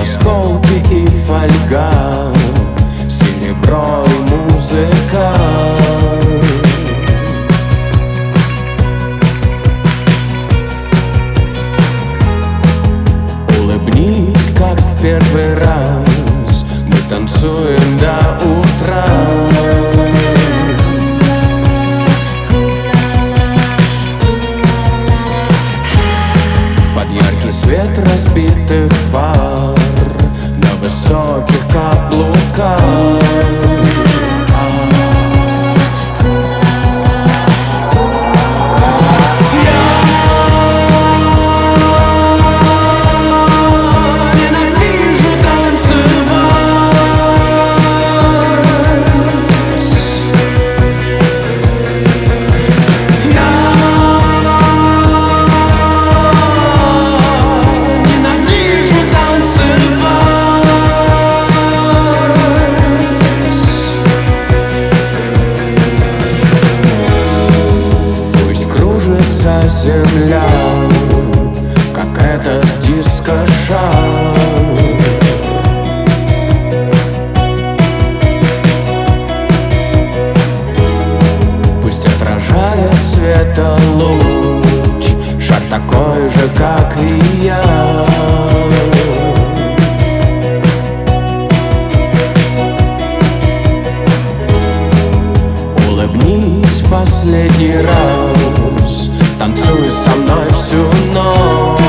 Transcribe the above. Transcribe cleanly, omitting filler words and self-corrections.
осколки и фольга, серебро и музыка. Улыбнись, как в первый раз, мы танцуем до утра. Под яркий свет разбитых фар на высоких каблуках. Земля, как этот дискошар. Пусть отражает света луч, шар такой же, как и я. Улыбнись в последний раз, танцуй со мной всю ночь.